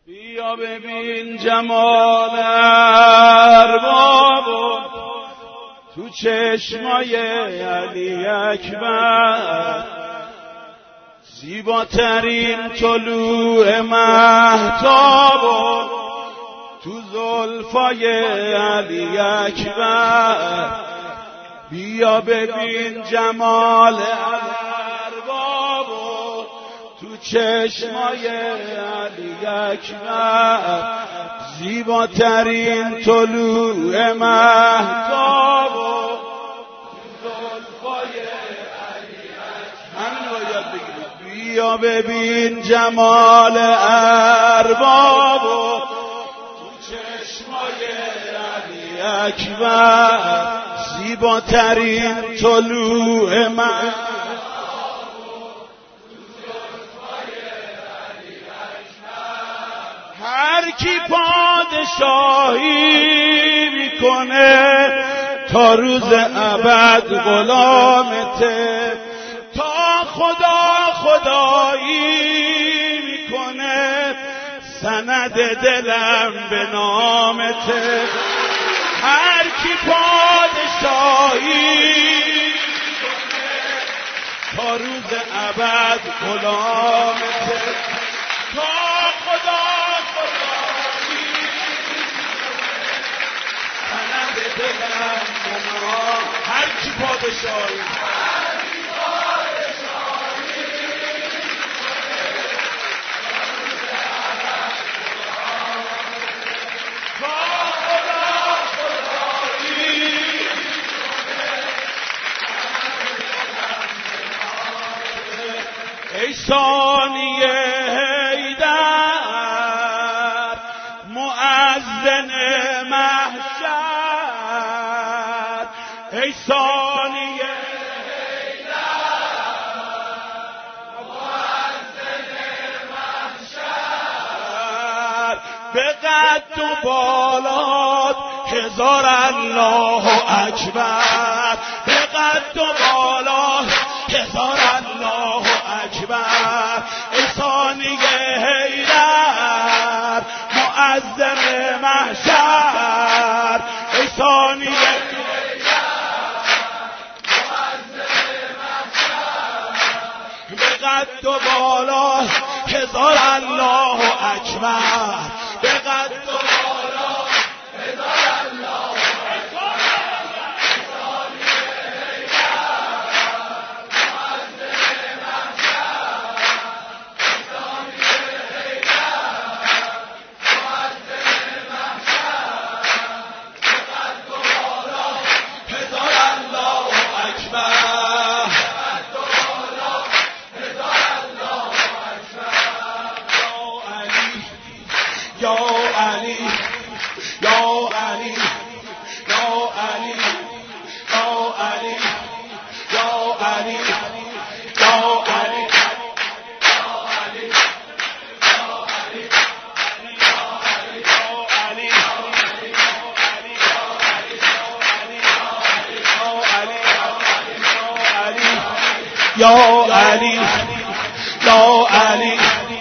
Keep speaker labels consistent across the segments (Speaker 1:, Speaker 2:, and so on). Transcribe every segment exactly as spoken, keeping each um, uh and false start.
Speaker 1: بیا ببین جمال اربابو تو چشمای علی اکبر، زیباترین طلوع مهتابو تو زلفای علی اکبر. بیا ببین جمال اربابو تو چشمای علی اکبر، زیباترین طلوع مهتابو تو زلفای علی اکبر. بیا ببین جمال اربابو تو چشمای علی اکبر، زیباترین طلوع مهتابو. هر کی پادشاهی میکنه تا روز ابد غلامته، تا خدا خدایی میکنه سند دلم به نامته. هر کی پادشاهی میکنه تا روز ابد غلامته، تا خدا هر کی پادشاهی ای ثانیه حیدر مؤذن محشر، ای ثانیه مؤذن محشر، به قد و بالات هزار الله اکبر، به قد و بالات هزار الله اکبر. ای ثانیه حیدر مؤذن محشر، ای ثانیه قد و بالا هزار الله اکبر، به قد و بالا هزار الله یا علی یا علی یا علی یا علی یا علی یا علی یا علی یا علی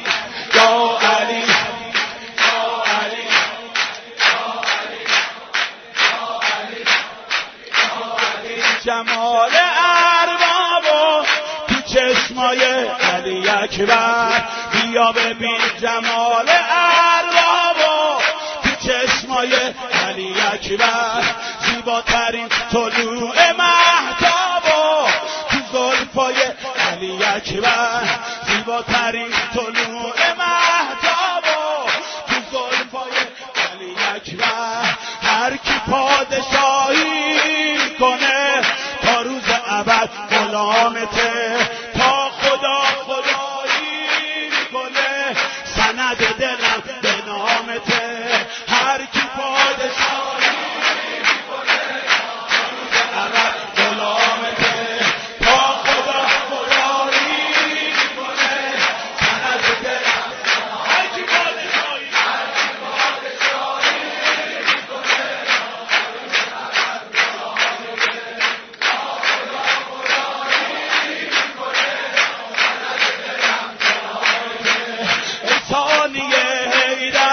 Speaker 1: جمال اربابو تو چشمای علی اکبر. بیا ببین جمال اربابو تو چشمای علی اکبر، زیباترین طلوع مهتابو تو زلفای علی اکبر، زیباترین طلوع مهتابو تو زلفای علی اکبر. هر کی پادشاهی کنه تا روز ابد غلامته، تا خدا خدایی میکنه سند دلم به نامته. هر کی پادشاهی میکنه تا روز ابد غلامته، تا خدا خدایی میکنه سند دلم. هر کی پادشاهی ثانیه حیدر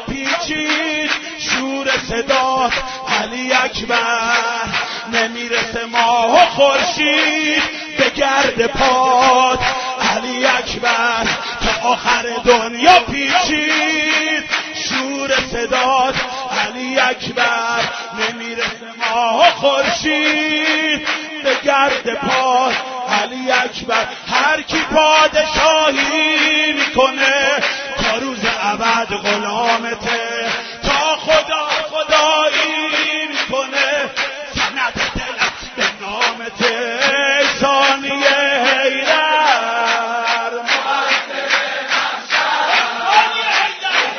Speaker 1: پیچید شور صدات علی اکبر، نمیرسه ماه و خورشید به گرد پات علی اکبر، تا آخر دنیا پیچید شور صدات علی اکبر، نمیرسه ماه و خورشید به گرد پات علی اکبر. هر کی پادشاهی میکنه تا روز ابد غلامته، تا خدا خدایی میکنه سند دلت به نامته. ثانیه حیدر مقدم محشر، ثانیه حیدر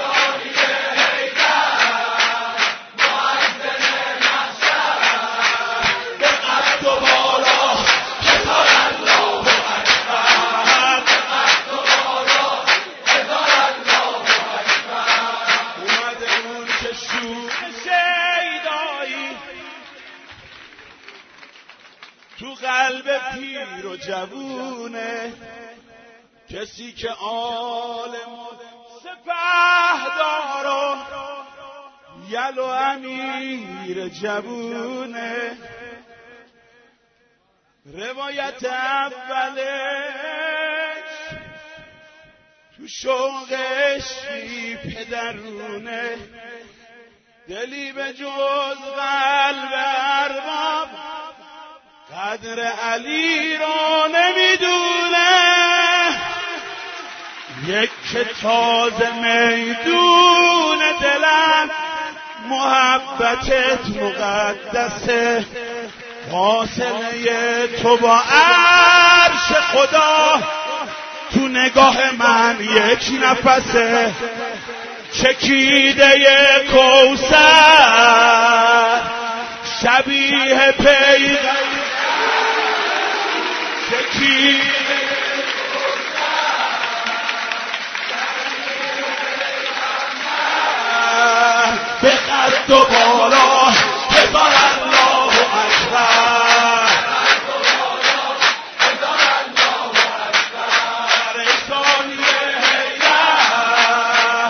Speaker 1: مقدم محشر، به قد و بالا هزار الله اکبر، به قد و بالا هزار الله اکبر. اومده اون که شور شیدایی تو قلب پیر و جوونه، کسی که عالم و سپهدار و یل و امیر جوونه. روایت اولش تو شوقش پدرونه، دلی به جز قلب ارباب قدر علی را نمیدونه. یک که تازه میدون دلم محبتت مقدسه، فاصله تو با عرش خدا تو نگاه من یک نفسه. چکیده کوثر شبیه پیغمبر، چکیده به قد و بالا هزار الله اکبر، هزار الله اکبر. ثانیه حیدر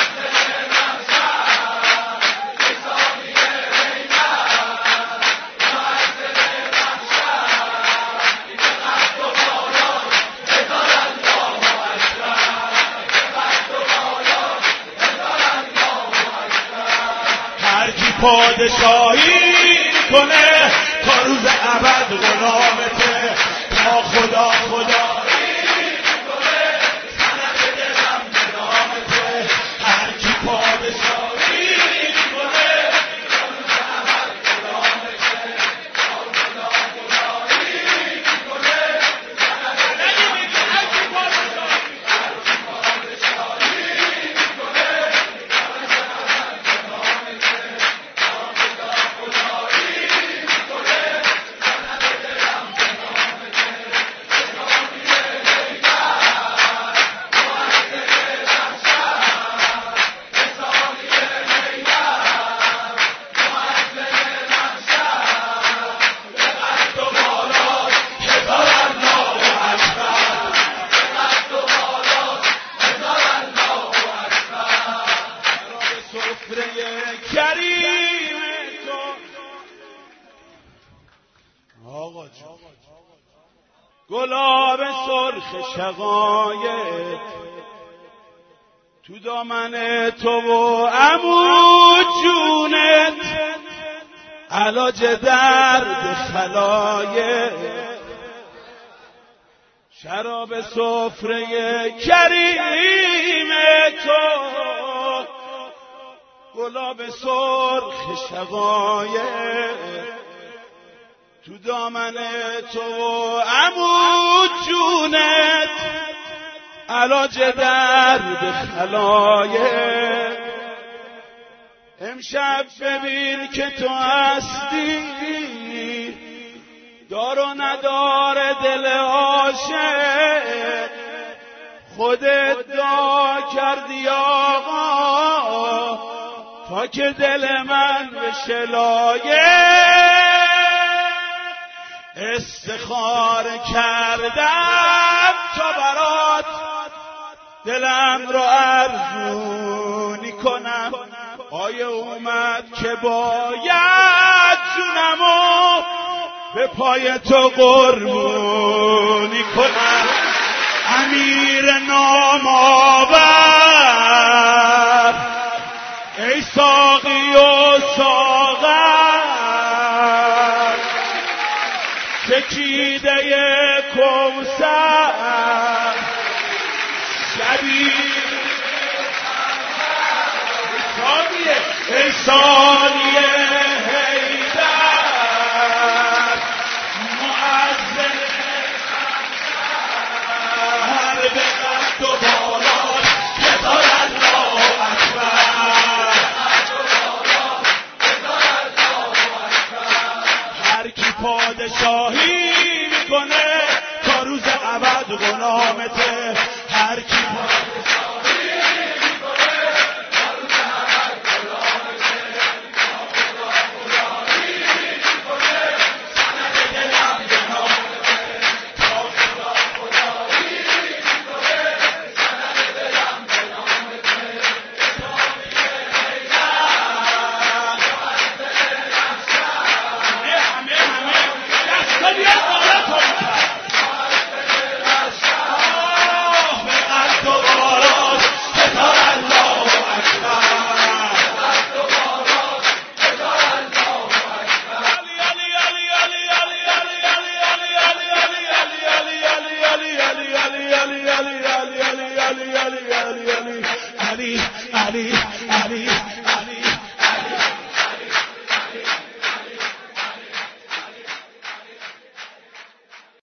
Speaker 1: پادشاهی کنه تا روز ابد غلامته، تا خدا خدایی کنه سند دلم به نامته. هر کی پادشاهی کنه تا روز ابد غلامته، تا خدا خدایی کنه سند دلم به نامته. هر کی پادشاهی کنه تا روز ابد غلامته. گلاب سرخ شقایق تو دامن تو و عمود جونت، علاج درد خلایق. شراب سفره کریم تو، گلاب سرخ شقایق تو دامن تو عمود جونت، علاج درد خلایق. امشب ببین که تو هستی دار و ندار دل عاشق، خودت دعا کردی آقا تا که دل من بشه لایق. استخاره کردم تا برات دلم رو ارزونی کنم، آیه اومد که باید جونمو به پای تو قربونی کنم. امیر نامآور ای ساقی و ساغر، چکیده کوثر شبیه ای ثانیه حیدر مؤذن هر به قد و بالای هزار الله اکبر. هر کی پادشاهی میکنه تا روز ابد غلامته. هر کی پادشاهی